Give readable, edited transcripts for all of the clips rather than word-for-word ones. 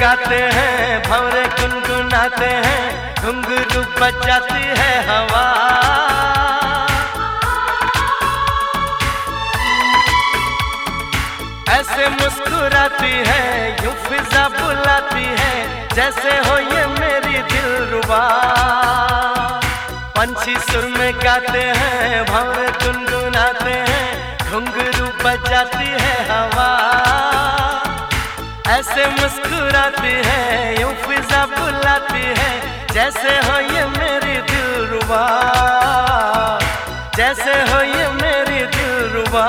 गाते हैं, भंवरे गुनगुनाते हैं, घुंघरू बजाती है हवा। ऐसे मुस्कुराती है, यूं फिजा बुलाती है, जैसे हो ये मेरी दिलरुबा। पंछी सुर में गाते हैं, भंवरे गुनगुनाते हैं, घुंघरू बजाती है हवा। ऐसे मुस्कुराती है, यूं फिजा बुलाती है, जैसे हो ये मेरी दिलरुबा, जैसे हो ये मेरी दिलरुबा।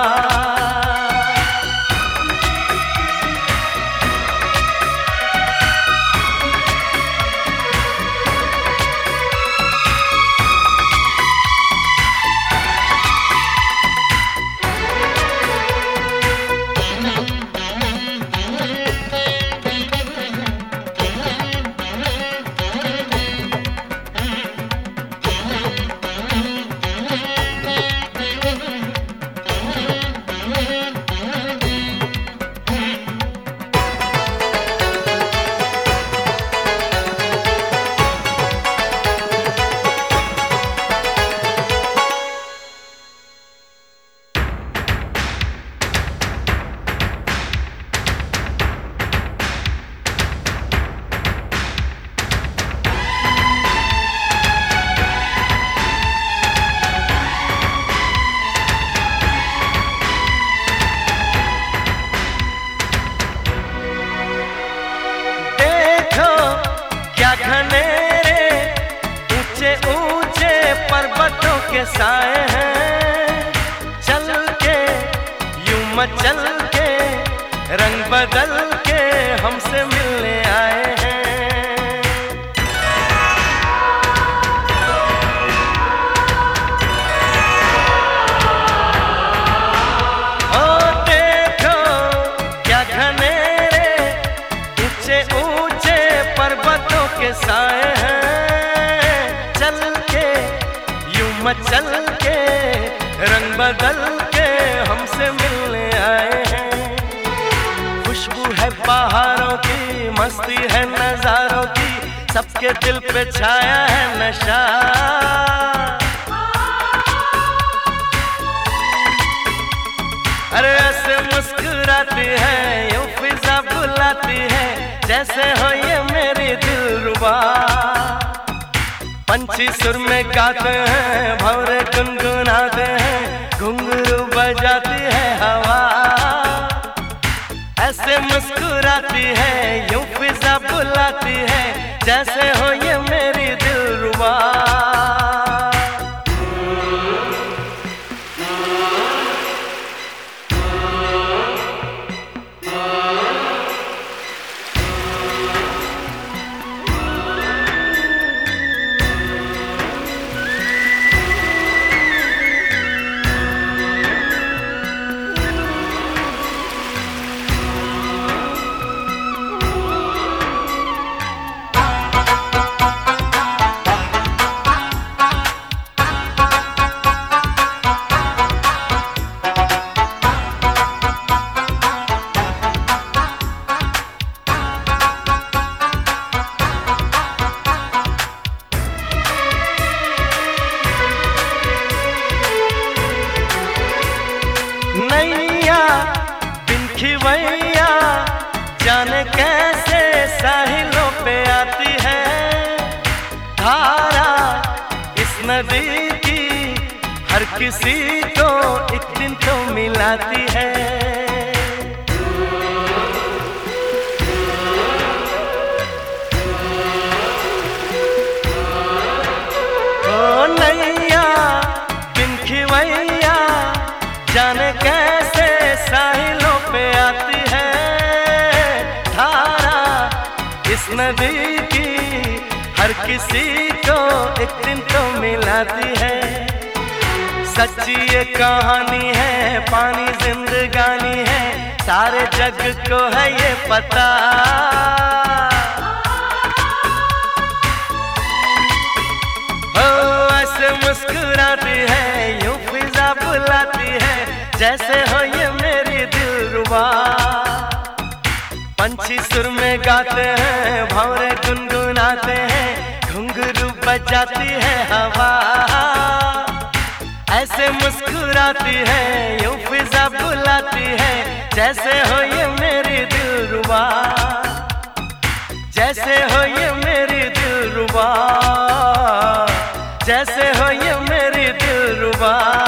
घनेरे ऊंचे ऊंचे पर्वतों के साए हैं, चल के यूं मचल के रंग बदल के हमसे मिलने आए हैं। ओ देखो क्या घनेरे ऊंचे ऊंचे पर्वतों के साए हैं, चल के यूं मचल के रंग बदल के हमसे मिलने आए हैं। खुशबू है बहारों की, मस्ती है नजारों की, सबके दिल पे छाया है नशा। अरे ऐसे मुस्कुराती है, यूं फिजा बुलाती है, जैसे हो ये मेरी दिलरुबा। पंछी सुर में गाते हैं, भंवरे गुनगुनाते हैं, घुंघरू बजाती है हवा। ऐसे मुस्कुराती है, यूं फिजा बुलाती है, जैसे हो ये मेरी दिलरुबा। नैया बिन खिवैया जाने कैसे साहिलों पे आती है, धारा इस नदी की हर किसी को एक दिन तो मिलाती है। ओ नैया बिन खिवैया जाने कैसे साहिलों पे आती है, धारा इस नदी की हर किसी को एक दिन तो मिलाती है। सच्ची ये कहानी है, पानी जिंदगानी है, सारे जग को है ये पता। हो ऐसे मुस्कुराती है, यूं फिजा बुलाती है, जैसे हो ये मेरी दिलरुबा। पंछी सुर में गाते हैं, भंवरे गुनगुनाते हैं, घुंघरू बजाती है हवा, ऐसे मुस्कुराती है, यूं फिजा बुलाती है, जैसे हो ये मेरी दिलरुबा, जैसे हो ये मेरी दिलरुबा, जैसे हो ये मेरी दिलरुबा।